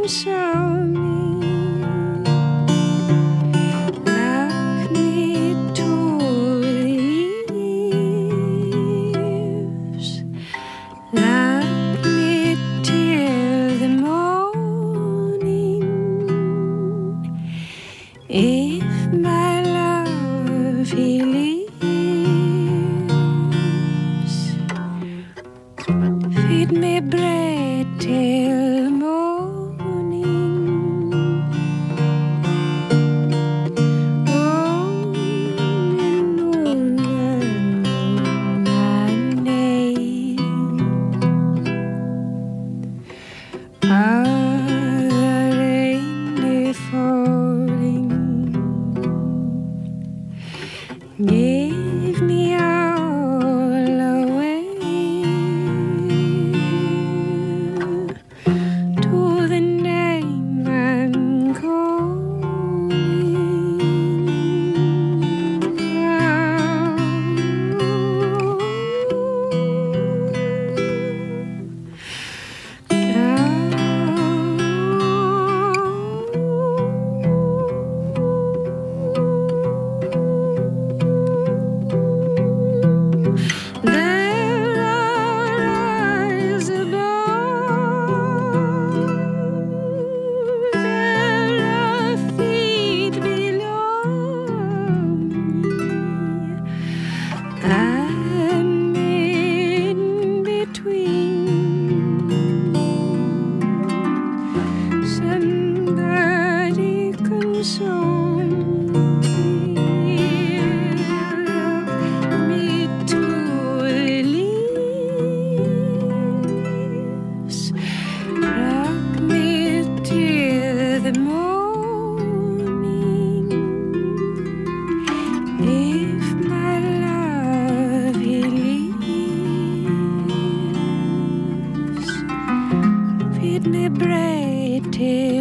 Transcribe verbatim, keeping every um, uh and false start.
show me, lock me to leaves, lock me till the morning. If my love he leaves, feed me bread till morning. Oh, and over my name are the rain falling. Give me all away to the name I'm calling. There are eyes above, there are feet below me. I'm in between. Somebody console me, lock me to the leaves, rock me till the morning. If my love he leaves, feed me bread till